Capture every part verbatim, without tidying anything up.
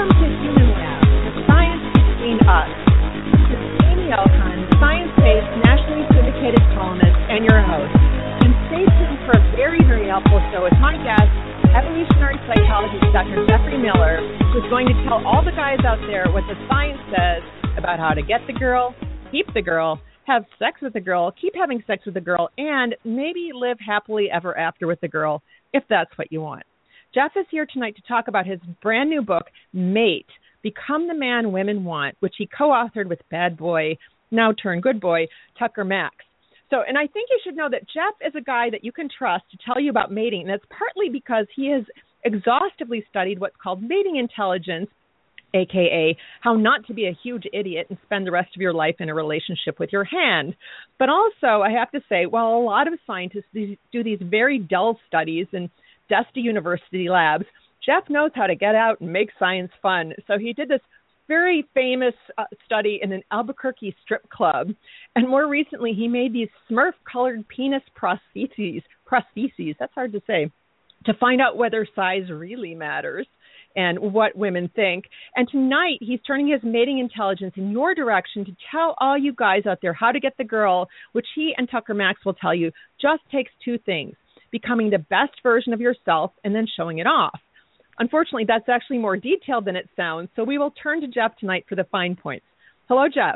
to Human Lab, the science between us. This is Amy Elkon, science-based, nationally syndicated columnist, and your host. And stay tuned for a very, very helpful show with my guest, evolutionary psychologist Doctor Jeffrey Miller, who's going to tell all the guys out there what the science says about how to get the girl, keep the girl, have sex with the girl, keep having sex with the girl, and maybe live happily ever after with the girl, if that's what you want. Jeff is here tonight to talk about his brand new book, Mate, Become the Man Women Want, which he co-authored with bad boy, now turned good boy, Tucker Max. So, and I think you should know that Jeff is a guy that you can trust to tell you about mating, and that's partly because he has exhaustively studied what's called mating intelligence, a k a how not to be a huge idiot and spend the rest of your life in a relationship with your hand. But also, I have to say, while a lot of scientists do these very dull studies in dusty university labs, Jeff knows how to get out and make science fun. So he did this very famous uh, study in an Albuquerque strip club. And more recently, he made these Smurf-colored penis prostheses, prostheses, that's hard to say, to find out whether size really matters and what women think. And tonight, he's turning his mating intelligence in your direction to tell all you guys out there how to get the girl, which he and Tucker Max will tell you just takes two things: becoming the best version of yourself and then showing it off. Unfortunately, that's actually more detailed than it sounds, so we will turn to Jeff tonight for the fine points. Hello, Jeff.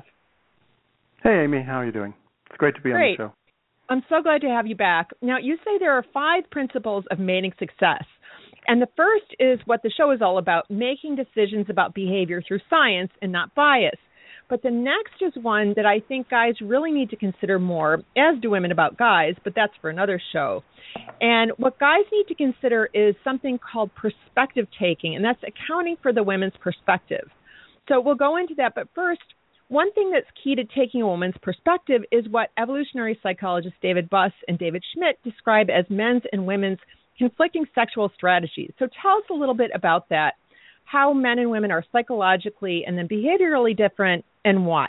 Hey, Amy. How are you doing? It's great to be Great. on the show. I'm so glad to have you back. Now, you say there are five principles of mating success. And the first is what the show is all about, making decisions about behavior through science and not bias. But the next is one that I think guys really need to consider more, as do women about guys, but that's for another show. And what guys need to consider is something called perspective taking, and that's accounting for the women's perspective. So we'll go into that, but first, one thing that's key to taking a woman's perspective is what evolutionary psychologists David Buss and David Schmidt describe as men's and women's conflicting sexual strategies. So tell us a little bit about that, how men and women are psychologically and then behaviorally different, and why.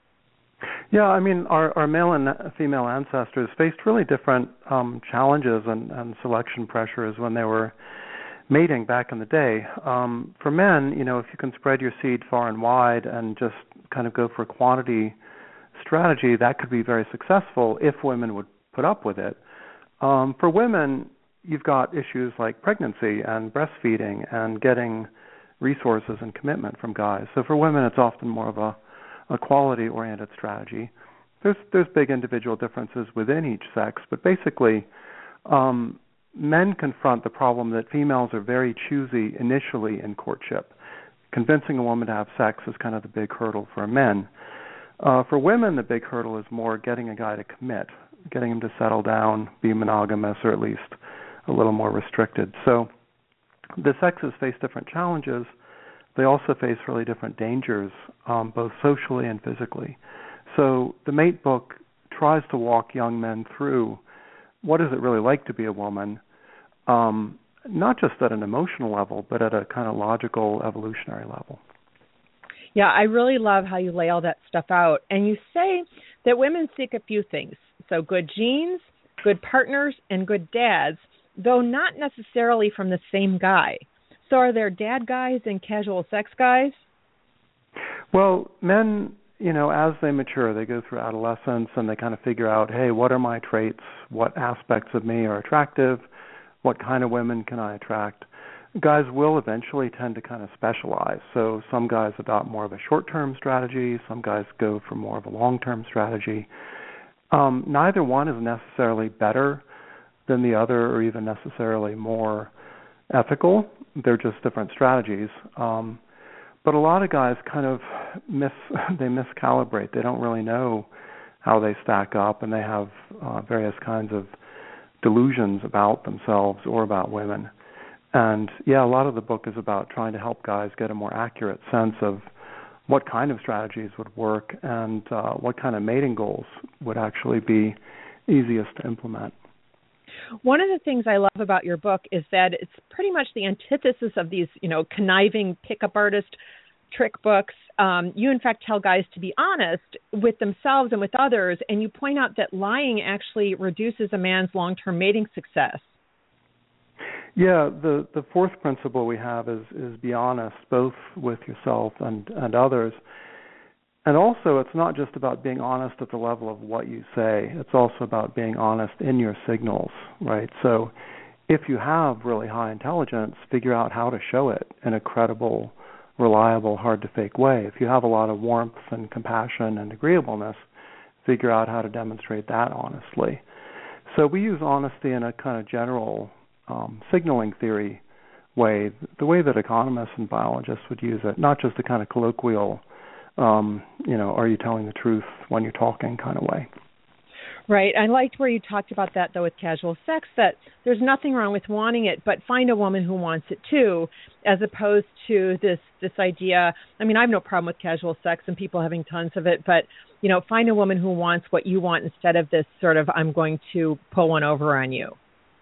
Yeah, I mean, our, our male and female ancestors faced really different um, challenges and, and selection pressures when they were mating back in the day. Um, for men, you know, if you can spread your seed far and wide and just kind of go for quantity strategy, that could be very successful if women would put up with it. Um, for women, you've got issues like pregnancy and breastfeeding and getting resources and commitment from guys. So for women, it's often more of a, a quality-oriented strategy. There's there's big individual differences within each sex, but basically, um, men confront the problem that females are very choosy initially in courtship. Convincing a woman to have sex is kind of the big hurdle for men. Uh, for women, the big hurdle is more getting a guy to commit, getting him to settle down, be monogamous, or at least a little more restricted. So the sexes face different challenges. They also face really different dangers, um, both socially and physically. So the Mate book tries to walk young men through what is it really like to be a woman, um, not just at an emotional level, but at a kind of logical, evolutionary level. Yeah, I really love how you lay all that stuff out. And you say that women seek a few things. So good genes, good partners, and good dads, though not necessarily from the same guy. So are there dad guys and casual sex guys? Well, men, you know, as they mature, they go through adolescence and they kind of figure out, hey, what are my traits? What aspects of me are attractive? What kind of women can I attract? Guys will eventually tend to kind of specialize. So some guys adopt more of a short-term strategy. Some guys go for more of a long-term strategy. Um, neither one is necessarily better than the other or even necessarily more ethical. They're just different strategies. Um, but a lot of guys kind of miss, they miscalibrate. They don't really know how they stack up, and they have uh, various kinds of delusions about themselves or about women. And, yeah, a lot of the book is about trying to help guys get a more accurate sense of what kind of strategies would work and uh, what kind of mating goals would actually be easiest to implement. One of the things I love about your book is that it's pretty much the antithesis of these, you know, conniving pickup artist trick books. Um, you, in fact, tell guys to be honest with themselves and with others, and you point out that lying actually reduces a man's long-term mating success. Yeah, the, the fourth principle we have is, is be honest, both with yourself and, and others. And also, it's not just about being honest at the level of what you say. It's also about being honest in your signals, right? So if you have really high intelligence, figure out how to show it in a credible, reliable, hard-to-fake way. If you have a lot of warmth and compassion and agreeableness, figure out how to demonstrate that honestly. So we use honesty in a kind of general um, signaling theory way, the way that economists and biologists would use it, not just a kind of colloquial Um, you know, are you telling the truth when you're talking kind of way. Right. I liked where you talked about that, though, with casual sex, that there's nothing wrong with wanting it, but find a woman who wants it, too, as opposed to this this idea. I mean, I have no problem with casual sex and people having tons of it, but, you know, find a woman who wants what you want instead of this sort of I'm going to pull one over on you.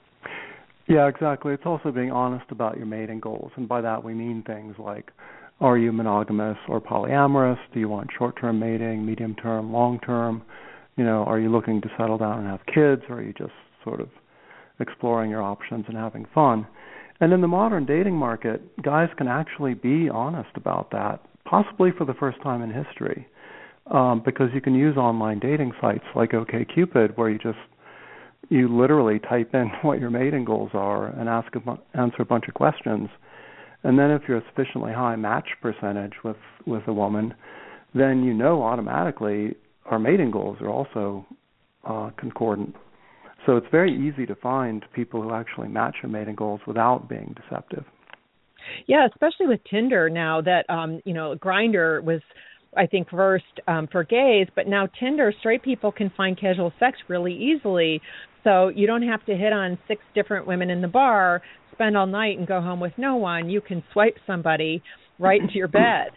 Yeah, exactly. It's also being honest about your mating goals, and by that we mean things like, are you monogamous or polyamorous? Do you want short-term mating, medium-term, long-term? You know, are you looking to settle down and have kids, or are you just sort of exploring your options and having fun? And in the modern dating market, guys can actually be honest about that, possibly for the first time in history, um, because you can use online dating sites like OkCupid, where you just you literally type in what your mating goals are and ask a bu- answer a bunch of questions. And then if you're a sufficiently high match percentage with, with a woman, then you know automatically our mating goals are also uh, concordant. So it's very easy to find people who actually match your mating goals without being deceptive. Yeah, especially with Tinder now that, um, you know, Grindr was, I think, first um, for gays, but now Tinder, straight people can find casual sex really easily. So you don't have to hit on six different women in the bar, spend all night and go home with no one. You can swipe somebody right into your bed.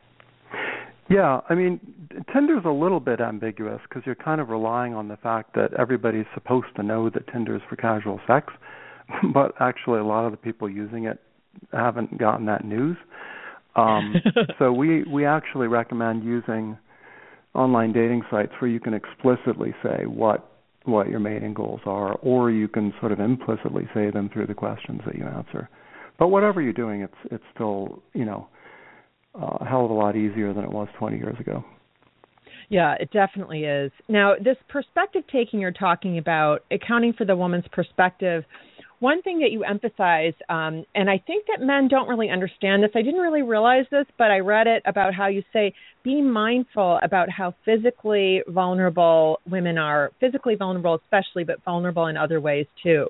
Yeah, I mean, Tinder's a little bit ambiguous because you're kind of relying on the fact that everybody's supposed to know that Tinder's for casual sex, but actually a lot of the people using it haven't gotten that news. Um, so we, we actually recommend using online dating sites where you can explicitly say what what your mating goals are, or you can sort of implicitly say them through the questions that you answer. But whatever you're doing, it's it's still, you know, a hell of a lot easier than it was twenty years ago. Yeah, it definitely is. Now, this perspective taking you're talking about, accounting for the woman's perspective, one thing that you emphasize, um, and I think that men don't really understand this. I didn't really realize this, but I read it about how you say, be mindful about how physically vulnerable women are, physically vulnerable especially, but vulnerable in other ways too.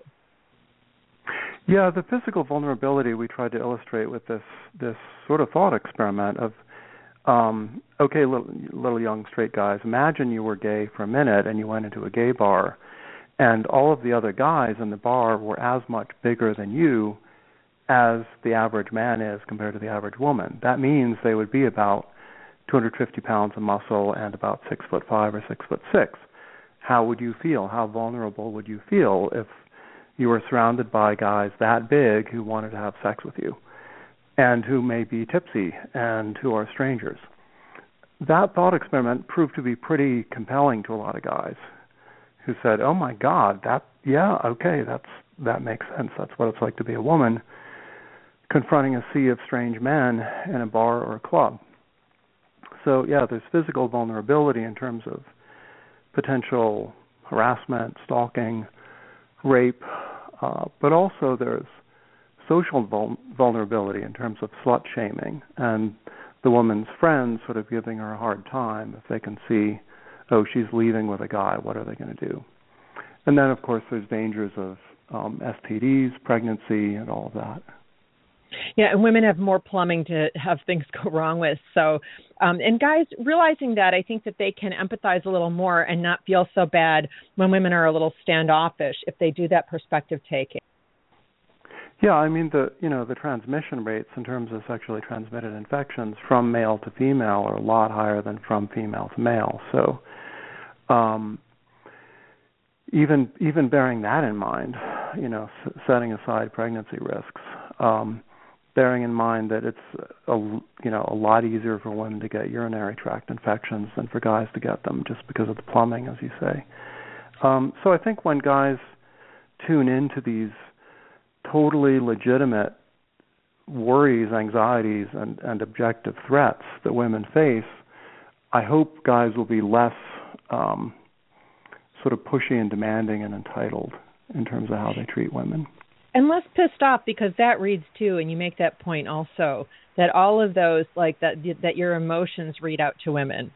Yeah, the physical vulnerability we tried to illustrate with this this sort of thought experiment of, um, okay, little, little young straight guys, imagine you were gay for a minute and you went into a gay bar, and all of the other guys in the bar were as much bigger than you as the average man is compared to the average woman. That means they would be about two hundred fifty pounds of muscle and about six foot five or six foot six. How would you feel? How vulnerable would you feel if you were surrounded by guys that big who wanted to have sex with you and who may be tipsy and who are strangers? That thought experiment proved to be pretty compelling to a lot of guys who said, oh my God, that, yeah, okay, that's that makes sense. That's what it's like to be a woman confronting a sea of strange men in a bar or a club. So, yeah, there's physical vulnerability in terms of potential harassment, stalking, rape, uh, but also there's social vul- vulnerability in terms of slut shaming and the woman's friends sort of giving her a hard time if they can see, oh, she's leaving with a guy, what are they going to do? And then, of course, there's dangers of um, S T Ds, pregnancy, and all of that. Yeah, and women have more plumbing to have things go wrong with. So, um, and guys, realizing that, I think that they can empathize a little more and not feel so bad when women are a little standoffish if they do that perspective taking. Yeah, I mean, the you know the transmission rates in terms of sexually transmitted infections from male to female are a lot higher than from female to male. So, um, even even bearing that in mind, you know, s- setting aside pregnancy risks, um, bearing in mind that it's a you know a lot easier for women to get urinary tract infections than for guys to get them, just because of the plumbing, as you say. Um, so I think when guys tune into these totally legitimate worries, anxieties, and, and objective threats that women face, I hope guys will be less um, sort of pushy and demanding and entitled in terms of how they treat women. And less pissed off, because that reads too, and you make that point also, that all of those, like that, that your emotions read out to women.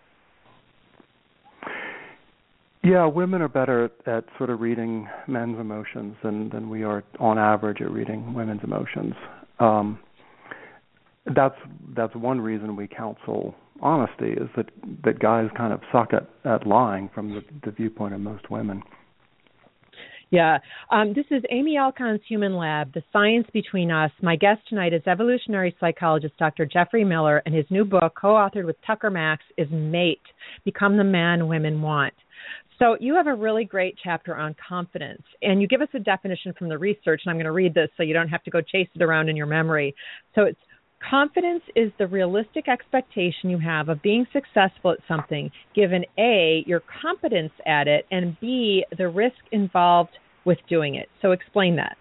Yeah, women are better at, at sort of reading men's emotions than, than we are on average at reading women's emotions. Um, that's that's one reason we counsel honesty, is that, that guys kind of suck at, at lying from the, the viewpoint of most women. Yeah. Um, this is Amy Alcon's Human Lab, The Science Between Us. My guest tonight is evolutionary psychologist Doctor Jeffrey Miller, and his new book, co-authored with Tucker Max, is Mate, Become the Man Women Want. So you have a really great chapter on confidence, and you give us a definition from the research, and I'm going to read this so you don't have to go chase it around in your memory. So it's: confidence is the realistic expectation you have of being successful at something, given A, your competence at it, and B, the risk involved with doing it. So explain that.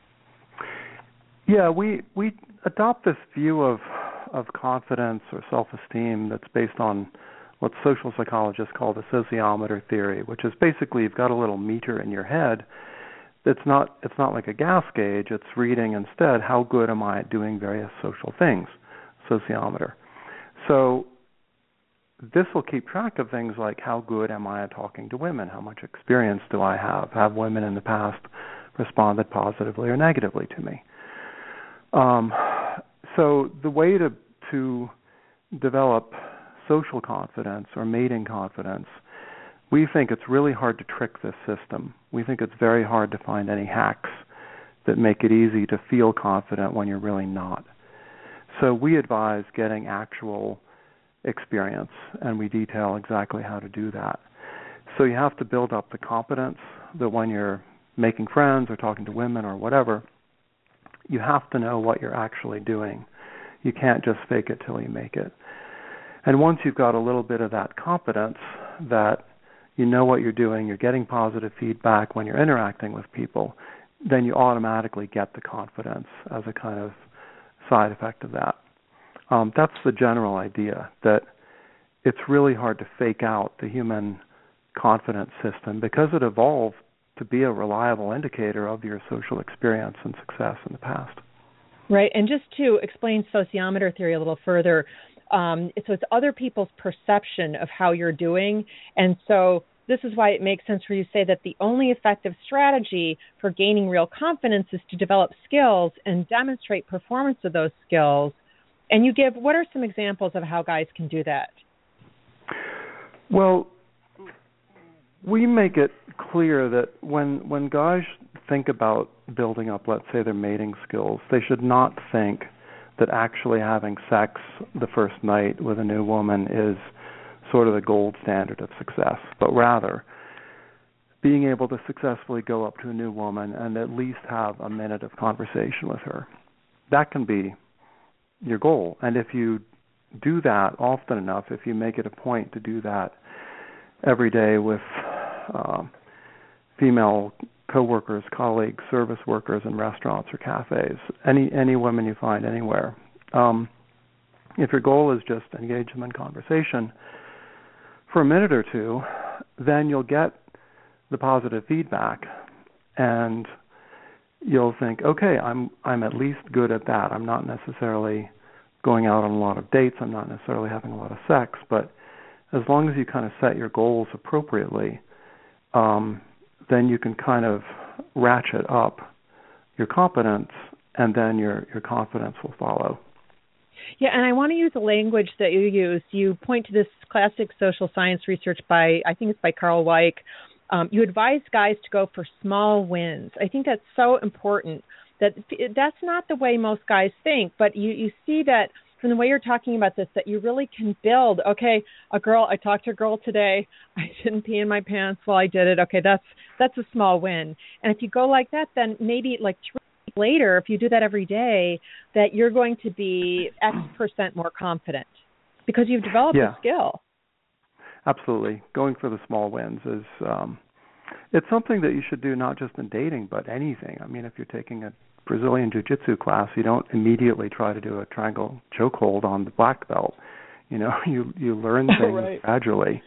Yeah, we we adopt this view of of confidence or self-esteem that's based on what social psychologists call the sociometer theory, which is basically you've got a little meter in your head. It's not it's not like a gas gauge. It's reading instead how good am I at doing various social things, sociometer. So this will keep track of things like how good am I at talking to women? How much experience do I have? Have women in the past responded positively or negatively to me? Um, so the way to to develop social confidence or mating confidence, we think it's really hard to trick this system. We think it's very hard to find any hacks that make it easy to feel confident when you're really not. So we advise getting actual experience, and we detail exactly how to do that. So you have to build up the competence that when you're making friends or talking to women or whatever, you have to know what you're actually doing. You can't just fake it till you make it. And once you've got a little bit of that competence, that you know what you're doing, you're getting positive feedback when you're interacting with people, then you automatically get the confidence as a kind of side effect of that. Um, that's the general idea, that it's really hard to fake out the human confidence system because it evolved to be a reliable indicator of your social experience and success in the past. Right, and just to explain sociometer theory a little further, um, so it's other people's perception of how you're doing, and so this is why it makes sense for you to say that the only effective strategy for gaining real confidence is to develop skills and demonstrate performance of those skills. And you give, what are some examples of how guys can do that? Well, we make it clear that when when guys think about building up, let's say, their mating skills, they should not think that actually having sex the first night with a new woman is sort of the gold standard of success, but rather being able to successfully go up to a new woman and at least have a minute of conversation with her. That can be your goal. And if you do that often enough, if you make it a point to do that every day with uh, female coworkers, colleagues, service workers in restaurants or cafes, any any women you find anywhere, um, if your goal is just to engage them in conversation for a minute or two, then you'll get the positive feedback, and you'll think, okay, I'm I'm at least good at that. I'm not necessarily going out on a lot of dates. I'm not necessarily having a lot of sex, but as long as you kind of set your goals appropriately, um, then you can kind of ratchet up your competence, and then your, your confidence will follow. Yeah, and I want to use the language that you use. You point to this classic social science research by, I think it's by Carl Weick. Um, you advise guys to go for small wins. I think that's so important. That that's not the way most guys think, but you, you see that from the way you're talking about this, that you really can build, okay, a girl, I talked to a girl today, I didn't pee in my pants while I did it, okay, that's that's a small win. And if you go like that, then maybe like three weeks later, if you do that every day, that you're going to be X percent more confident because you've developed yeah. a skill. Absolutely. Going for the small wins is, um, it's something that you should do not just in dating, but anything. I mean, if you're taking a Brazilian Jiu-Jitsu class, you don't immediately try to do a triangle chokehold on the black belt. You know, you you learn things right. gradually.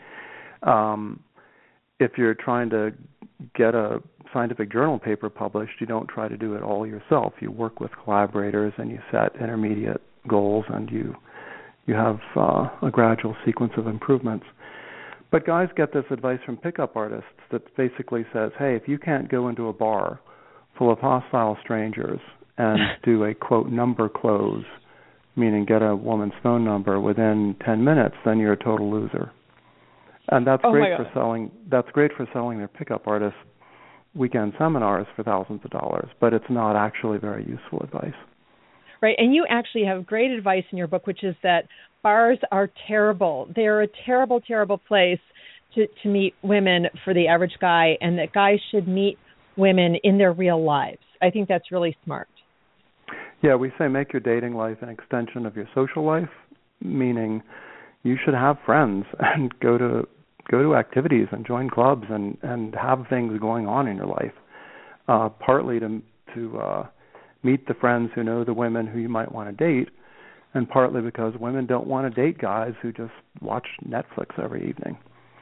Um, if you're trying to get a scientific journal paper published, you don't try to do it all yourself. You work with collaborators and you set intermediate goals, and you you have uh, a gradual sequence of improvements. But guys get this advice from pickup artists that basically says, hey, if you can't go into a bar full of hostile strangers and do a, quote, number close, meaning get a woman's phone number within ten minutes, then you're a total loser. And that's oh great for selling. That's great for selling their pickup artists weekend seminars for thousands of dollars, but it's not actually very useful advice. Right, and you actually have great advice in your book, which is that bars are terrible. They're a terrible, terrible place to, to meet women for the average guy, and that guys should meet women in their real lives. I think that's really smart. Yeah, we say make your dating life an extension of your social life, meaning you should have friends and go to go to activities and join clubs and, and have things going on in your life, uh, partly to to uh, meet the friends who know the women who you might want to date, and partly because women don't want to date guys who just watch Netflix every evening.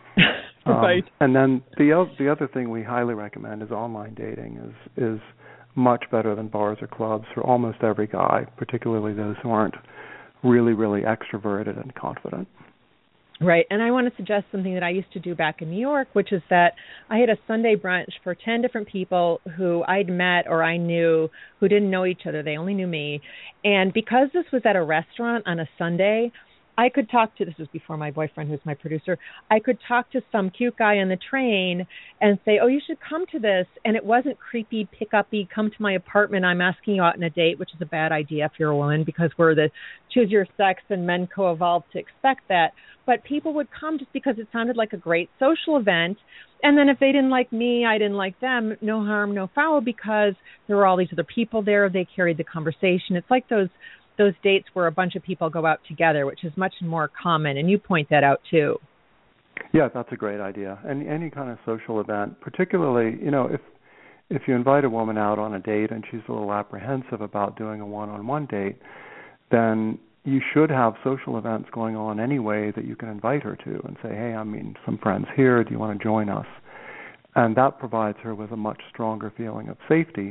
Right. Um, and then the the other thing we highly recommend is online dating is is much better than bars or clubs for almost every guy, particularly those who aren't really, really extroverted and confident. Right, and I want to suggest something that I used to do back in New York, which is that I had a Sunday brunch for ten different people who I'd met or I knew who didn't know each other. They only knew me. And because this was at a restaurant on a Sunday, I could talk to, this was before my boyfriend, who's my producer, I could talk to some cute guy on the train and say, oh, you should come to this. And it wasn't creepy, pick-up-y, come to my apartment, I'm asking you out on a date, which is a bad idea if you're a woman because we're the choose your sex and men co-evolve to expect that. But people would come just because it sounded like a great social event. And then if they didn't like me, I didn't like them, no harm, no foul, because there were all these other people there. They carried the conversation. It's like those those dates where a bunch of people go out together, which is much more common. And you point that out, too. Yeah, that's a great idea. And any kind of social event, particularly, you know, if if you invite a woman out on a date and she's a little apprehensive about doing a one-on-one date, then you should have social events going on anyway that you can invite her to and say, hey, I mean, some friends here, do you want to join us? And that provides her with a much stronger feeling of safety,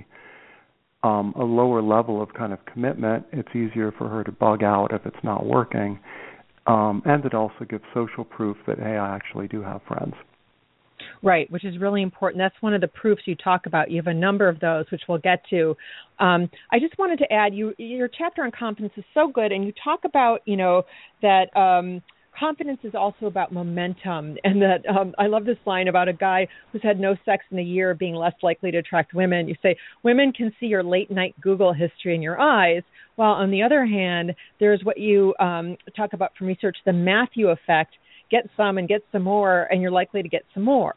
um, a lower level of kind of commitment. It's easier for her to bug out if it's not working. Um, and it also gives social proof that, hey, I actually do have friends. Right, which is really important. That's one of the proofs you talk about. You have a number of those, which we'll get to. Um, I just wanted to add, you, your chapter on confidence is so good, and you talk about, you know, that um, confidence is also about momentum, and that um, I love this line about a guy who's had no sex in a year being less likely to attract women. You say, women can see your late-night Google history in your eyes, while on the other hand, there's what you um, talk about from research, the Matthew effect. Get some and get some more, and you're likely to get some more.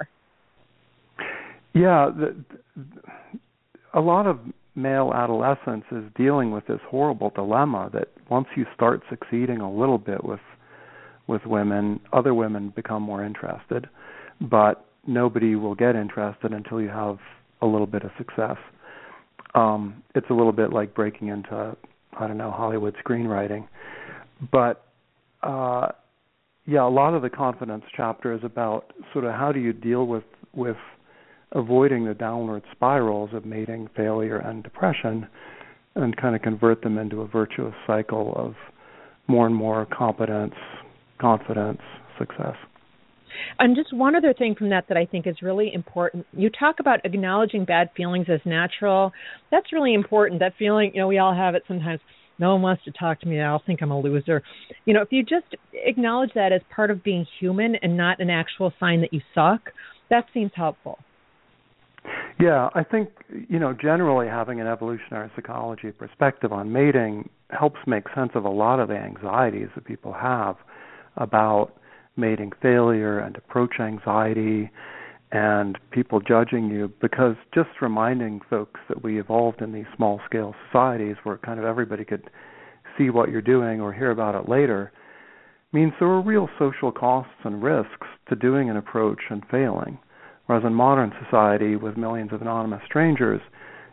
Yeah, the, the, a lot of male adolescence is dealing with this horrible dilemma that once you start succeeding a little bit with with women, other women become more interested, but nobody will get interested until you have a little bit of success. Um, it's a little bit like breaking into, I don't know, Hollywood screenwriting. But uh, yeah, a lot of the confidence chapter is about sort of how do you deal with with avoiding the downward spirals of mating, failure, and depression, and kind of convert them into a virtuous cycle of more and more competence, confidence, success. And just one other thing from that that I think is really important. You talk about acknowledging bad feelings as natural. That's really important. That feeling, you know, we all have it sometimes. No one wants to talk to me. I'll think I'm a loser. You know, if you just acknowledge that as part of being human and not an actual sign that you suck, that seems helpful. Yeah, I think, you know, generally having an evolutionary psychology perspective on mating helps make sense of a lot of the anxieties that people have about mating failure and approach anxiety and people judging you, because just reminding folks that we evolved in these small-scale societies where kind of everybody could see what you're doing or hear about it later means there are real social costs and risks to doing an approach and failing. Whereas in modern society with millions of anonymous strangers,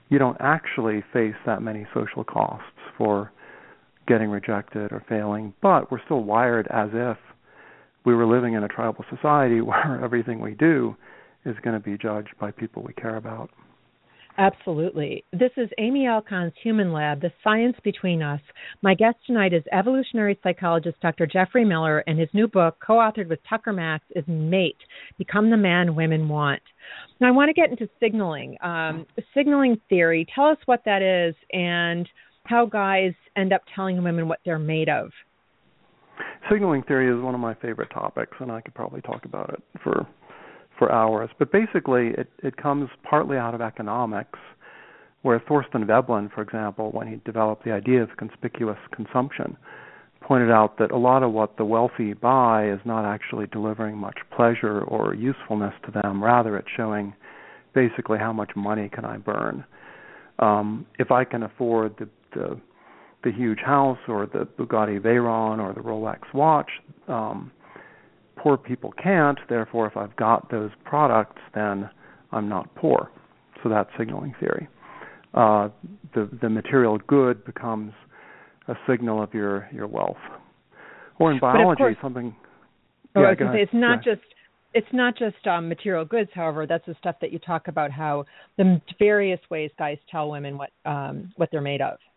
you don't actually face that many social costs for getting rejected or failing, but we're still wired as if we were living in a tribal society where everything we do is going to be judged by people we care about. Absolutely. This is Amy Alcon's Human Lab, The Science Between Us. My guest tonight is evolutionary psychologist Doctor Jeffrey Miller, and his new book, co-authored with Tucker Max, is Mate, Become the Man Women Want. Now, I want to get into signaling. Um, signaling theory, tell us what that is and how guys end up telling women what they're made of. Signaling theory is one of my favorite topics, and I could probably talk about it for for hours. But basically, it, it comes partly out of economics, where Thorstein Veblen, for example, when he developed the idea of conspicuous consumption, pointed out that a lot of what the wealthy buy is not actually delivering much pleasure or usefulness to them. Rather, it's showing basically how much money can I burn. Um, if I can afford the, the the huge house or the Bugatti Veyron or the Rolex watch, um, poor people can't. Therefore, if I've got those products, then I'm not poor. So that's signaling theory. Uh, the the material good becomes a signal of your, your wealth. Or in biology, course, something. Oh, yeah, I was going to say it's not yeah. just it's not just um, material goods. However, that's the stuff that you talk about, how the various ways guys tell women what um, what they're made of.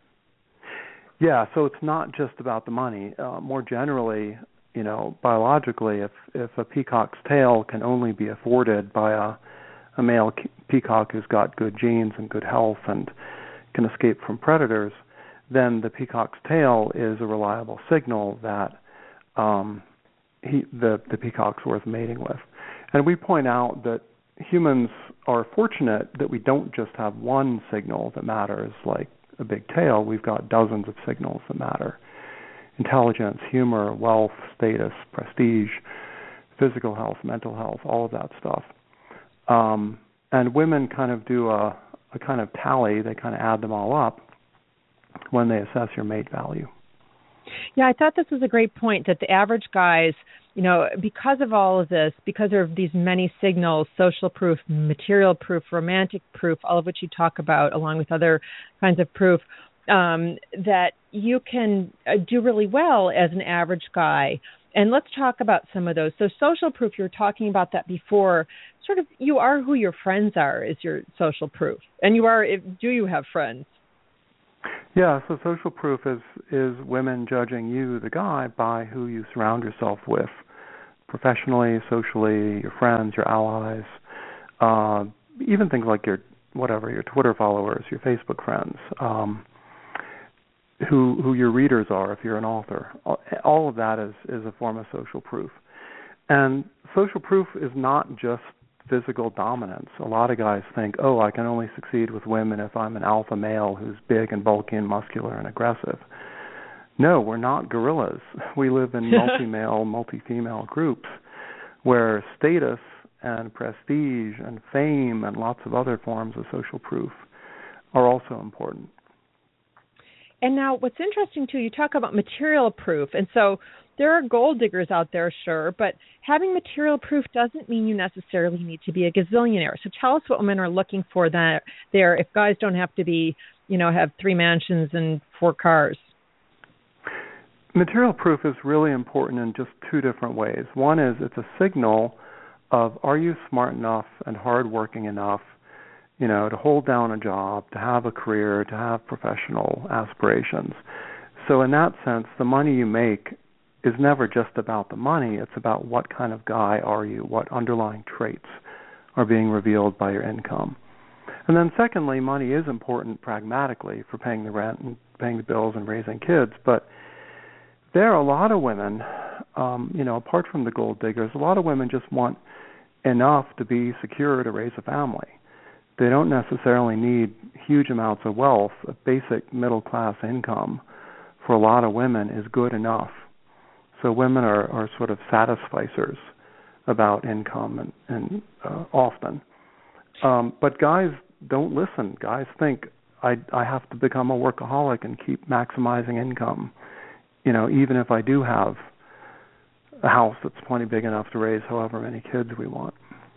Yeah, so it's not just about the money. Uh, more generally, you know, biologically, if if a peacock's tail can only be afforded by a, a male peacock who's got good genes and good health and can escape from predators, then the peacock's tail is a reliable signal that um, he, the, the peacock's worth mating with. And we point out that humans are fortunate that we don't just have one signal that matters, like a big tail. We've got dozens of signals that matter. Intelligence, humor, wealth, status, prestige, physical health, mental health, all of that stuff. Um, and women kind of do a, a kind of tally. They kind of add them all up when they assess your mate value. Yeah, I thought this was a great point, that the average guys, you know, because of all of this, because of these many signals, social proof, material proof, romantic proof, all of which you talk about, along with other kinds of proof, um, that you can uh, do really well as an average guy. And let's talk about some of those. So social proof, you were talking about that before. Sort of, you are who your friends are is your social proof. And you are, if, do you have friends? Yeah, so social proof is, is women judging you, the guy, by who you surround yourself with, professionally, socially, your friends, your allies, uh, even things like your, whatever, your Twitter followers, your Facebook friends, um, who who your readers are if you're an author. All of that is, is a form of social proof. And social proof is not just physical dominance. A lot of guys think, oh, I can only succeed with women if I'm an alpha male who's big and bulky and muscular and aggressive. No, we're not gorillas. We live in multi-male, multi-female groups where status and prestige and fame and lots of other forms of social proof are also important. And now what's interesting, too, you talk about material proof. And so there are gold diggers out there, sure, but having material proof doesn't mean you necessarily need to be a gazillionaire. So tell us what women are looking for that there, if guys don't have to be, you know, have three mansions and four cars. Material proof is really important in just two different ways. One is it's a signal of, are you smart enough and hardworking enough, you know, to hold down a job, to have a career, to have professional aspirations. So in that sense, the money you make is never just about the money. It's about what kind of guy are you, what underlying traits are being revealed by your income. And then secondly, money is important pragmatically for paying the rent and paying the bills and raising kids. But there are a lot of women, um, you know, apart from the gold diggers, a lot of women just want enough to be secure to raise a family. They don't necessarily need huge amounts of wealth. A basic middle-class income for a lot of women is good enough. So women are, are sort of satisficers about income and, and uh, often. Um, but guys don't listen. Guys think, I, I have to become a workaholic and keep maximizing income, you know, even if I do have a house that's plenty big enough to raise however many kids we want.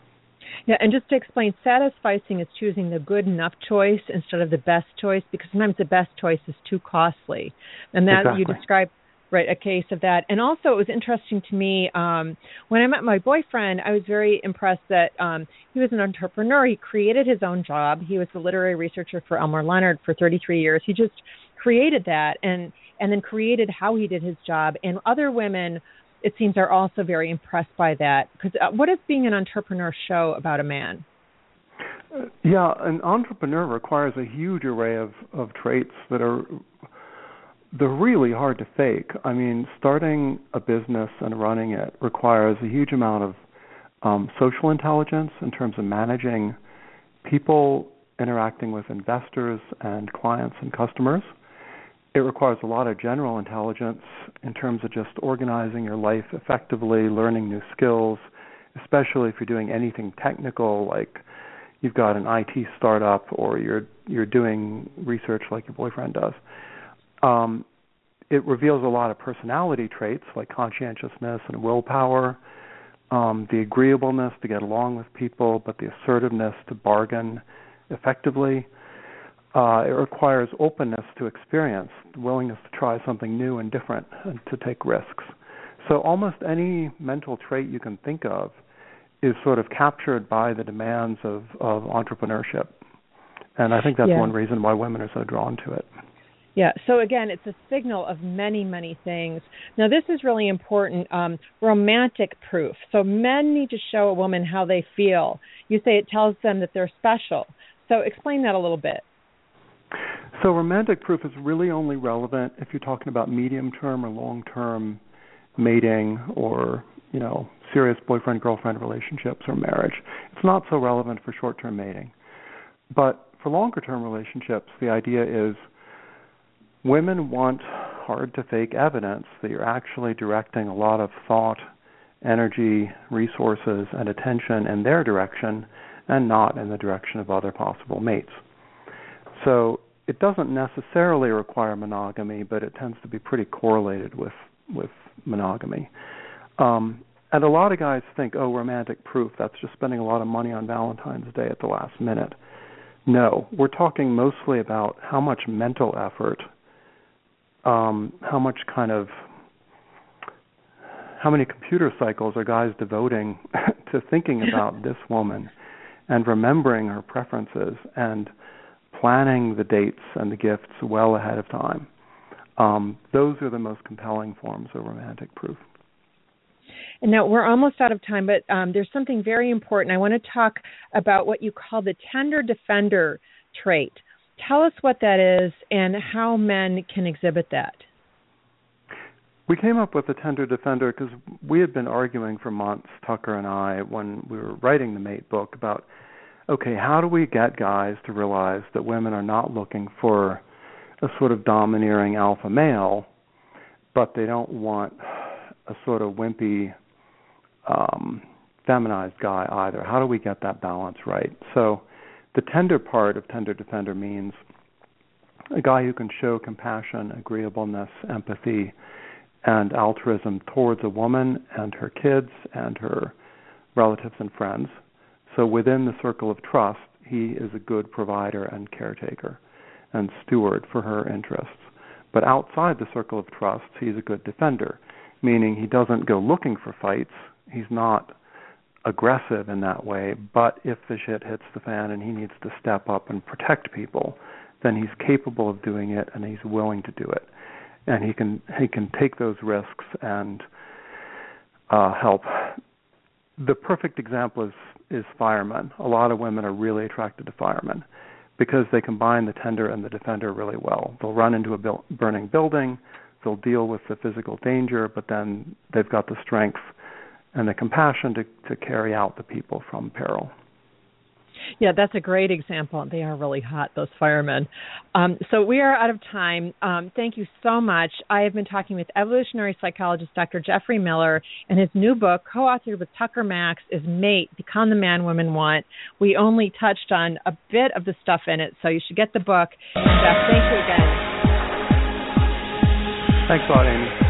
Yeah, and just to explain, satisficing is choosing the good enough choice instead of the best choice, because sometimes the best choice is too costly. And that exactly. you described, right, a case of that. And also it was interesting to me, um, when I met my boyfriend, I was very impressed that um, he was an entrepreneur. He created his own job. He was the literary researcher for Elmore Leonard for thirty-three years. He just created that and, and then created how he did his job. And other women, it seems, are also very impressed by that. Because uh, what does being an entrepreneur show about a man? Uh, yeah, an entrepreneur requires a huge array of, of traits that are they're really hard to fake. I mean, starting a business and running it requires a huge amount of um, social intelligence in terms of managing people, interacting with investors and clients and customers. It requires a lot of general intelligence in terms of just organizing your life effectively, learning new skills, especially if you're doing anything technical, like you've got an I T startup or you're you're doing research like your boyfriend does. Um, it reveals a lot of personality traits like conscientiousness and willpower, um, the agreeableness to get along with people, but the assertiveness to bargain effectively. Uh, it requires openness to experience, willingness to try something new and different, and to take risks. So almost any mental trait you can think of is sort of captured by the demands of, of entrepreneurship. And I think that's yeah. one reason why women are so drawn to it. Yeah, so again, it's a signal of many, many things. Now, this is really important, um, romantic proof. So men need to show a woman how they feel. You say it tells them that they're special. So explain that a little bit. So romantic proof is really only relevant if you're talking about medium-term or long-term mating or, you know, serious boyfriend-girlfriend relationships or marriage. It's not so relevant for short-term mating. But for longer-term relationships, the idea is women want hard-to-fake evidence that you're actually directing a lot of thought, energy, resources, and attention in their direction and not in the direction of other possible mates. So it doesn't necessarily require monogamy, but it tends to be pretty correlated with, with monogamy. Um, and a lot of guys think, oh, romantic proof, that's just spending a lot of money on Valentine's Day at the last minute. No, we're talking mostly about how much mental effort, um, how much kind of, how many computer cycles are guys devoting to thinking about this woman and remembering her preferences and planning the dates and the gifts well ahead of time. Um, those are the most compelling forms of romantic proof. And now we're almost out of time, but um, there's something very important. I want to talk about what you call the tender defender trait. Tell us what that is and how men can exhibit that. We came up with the tender defender because we had been arguing for months, Tucker and I, when we were writing the Mate book about, okay, how do we get guys to realize that women are not looking for a sort of domineering alpha male, but they don't want a sort of wimpy, um, feminized guy either? How do we get that balance right? So the tender part of tender defender means a guy who can show compassion, agreeableness, empathy, and altruism towards a woman and her kids and her relatives and friends. So within the circle of trust, he is a good provider and caretaker and steward for her interests. But outside the circle of trust, he's a good defender, meaning he doesn't go looking for fights. He's not aggressive in that way, but if the shit hits the fan and he needs to step up and protect people, then he's capable of doing it and he's willing to do it. And he can he can take those risks and uh, help. The perfect example is, is firemen. A lot of women are really attracted to firemen because they combine the tender and the defender really well. They'll run into a bil- burning building, they'll deal with the physical danger, but then they've got the strength and the compassion to, to carry out the people from peril. Yeah, that's a great example. They are really hot, those firemen. Um, so we are out of time. Um, thank you so much. I have been talking with evolutionary psychologist Doctor Jeffrey Miller, and his new book, co-authored with Tucker Max, is Mate, Become the Man Women Want. We only touched on a bit of the stuff in it, so you should get the book. Jeff, thank you again. Thanks a lot, Amy.